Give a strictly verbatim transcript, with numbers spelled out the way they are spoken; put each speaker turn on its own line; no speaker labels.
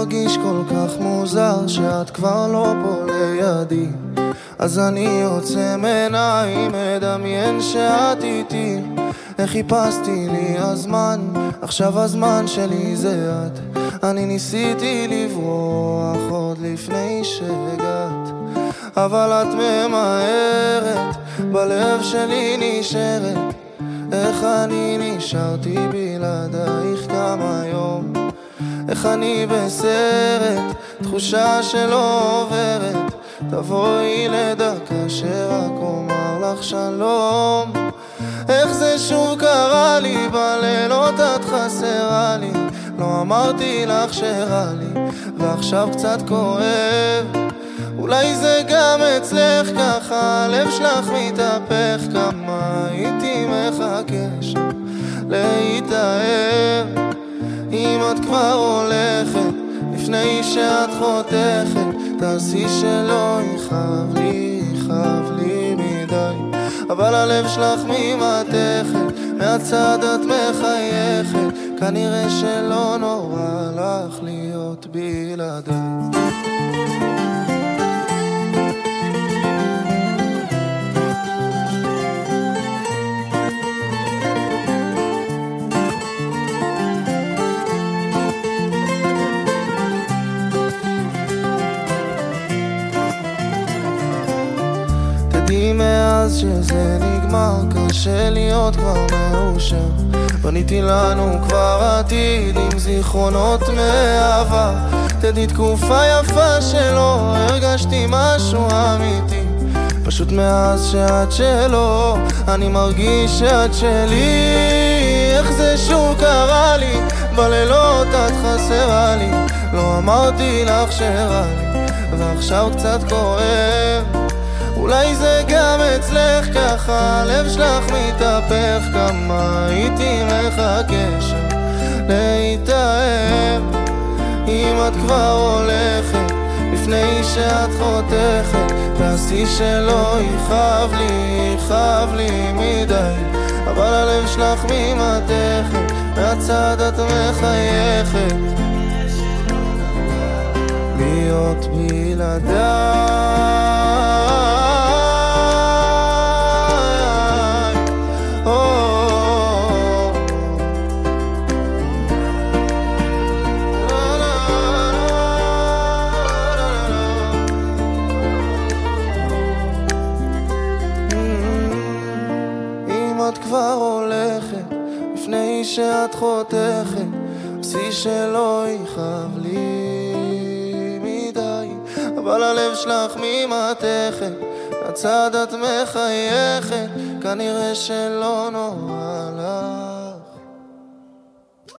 מרגיש כל כך מוזר שאת כבר לא פה לידי, אז אני יוצא מעיניים, מדמיין שאת איתי. איך חיפשתי לי הזמן, עכשיו הזמן שלי זה את. אני ניסיתי לברוח עוד לפני שהגעת, אבל את ממהרת, בלב שלי נשארת. איך אני נשארתי בלעדייך גם היום, איך אני בסרט, תחושה שלא עוברת. תבואי לדקה שרק אומר לך שלום. איך זה שוב קרה לי, בלילות את חסרה לי. לא אמרתי לך שרע לי, ועכשיו קצת כואב. אולי זה גם אצלך ככה, הלב שלך מתהפך. כמה הייתי מחכה שם להתאהב. אם את כבר הולכת, לפני שאת חותכת, תעשי שלא יכאב לי, יכאב לי מדי. אבל הלב שלך ממתכת, מהצד את מחייכת. כנראה שלא נורא לך להיות בלעדיי. תדעי מאז שזה נגמר, קשה להיות כבר מאושר. בניתי לנו כבר עתיד עם זיכרונות מעבר. תדעי תקופה יפה שלא הרגשתי משהו אמיתי. פשוט מאז שאת שלו, אני מרגיש שאת שלי. איך זה שוב קרה לי, בלילות את חסרה לי. לא אמרתי לך שרע לי, ועכשיו קצת כואב. אולי זה גם אצלך ככה, הלב שלך מתהפך. כמה הייתי מחכה שם להתאהב. אם את כבר הולכת, לפני שאת חותכת, תעשי שלא יכאב לי, יכאב לי מדי. אבל הלב שלך ממתכת, מהצד את מחייכת. להיות בלעדיי. את כבר הולכת, לפני שאת חותכת, עשי שלא יכאב לי מדי. אבל הלב שלך ממתכת, הצד את מחייכת. כנראה שלא נורא לך